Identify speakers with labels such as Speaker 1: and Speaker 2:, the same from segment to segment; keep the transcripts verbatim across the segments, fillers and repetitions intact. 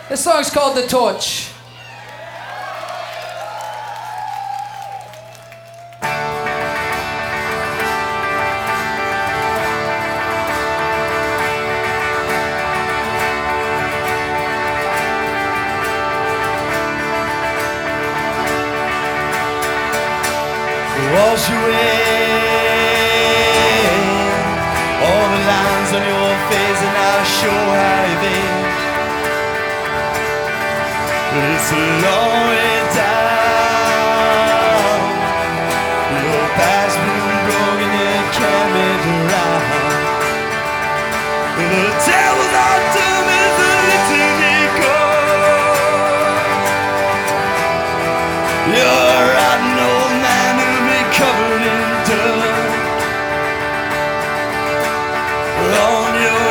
Speaker 1: This song's called The Torch.
Speaker 2: Wash away all the lines on your face, and I'll show how you've been. But it's a long way down. Your back's been broken, you can't make it right. The devil's out to me, the little Nico. You're a rotten old man who'll be covered in dirt. On your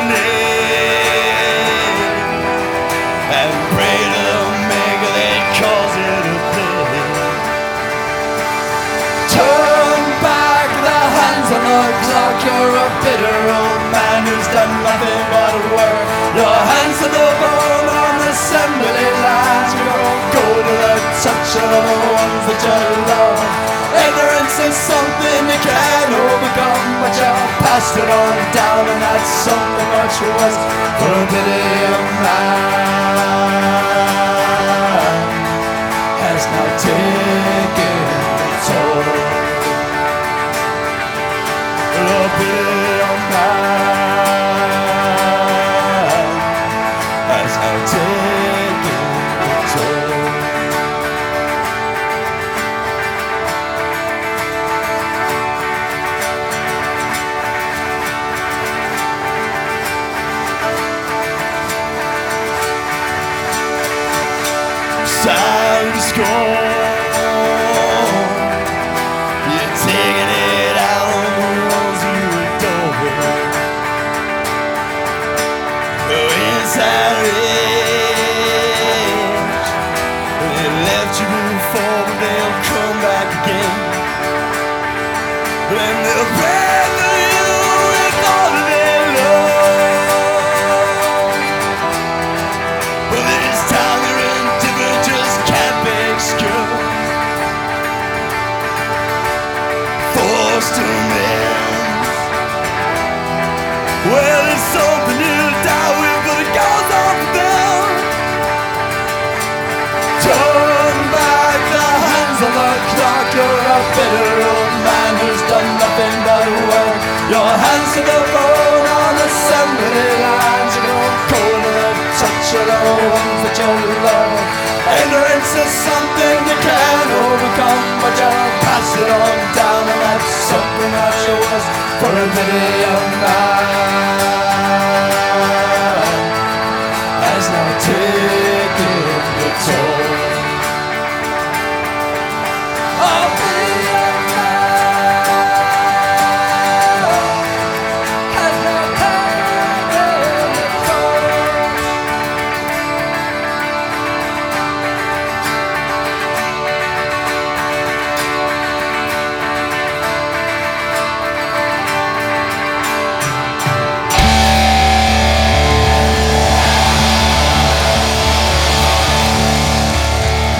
Speaker 2: name and pray to the maker that calls it a day. Turn back the hands on the clock. You're a bitter old man who's done nothing but work. Your hands to the bone on the assembly lines. You don't go to the touch of the ones that you love. Ignorance is something you can't overcome, but you passed it on down, and that's something much worse. For a pity a man has now taken the toll. For a pity a man has now taken the toll. Time's gone. You're taking it out on the ones you adore. Oh, inside rage, they left you before, but they'll come back again. And they'll pray for you with all of their love. But this time you're indifferent, just can't be excused. Forced to mend. Well, it's something you die with, but it goes on for them. Turn back the hands on the clock. You're a bitter old man who's done nothing but work. Your hands to the bone on assembly lines. You don't go to the touch of the ones that you love. Ignorance is something you can't overcome, but you pass it on down, and that's something much worse. For a pity of man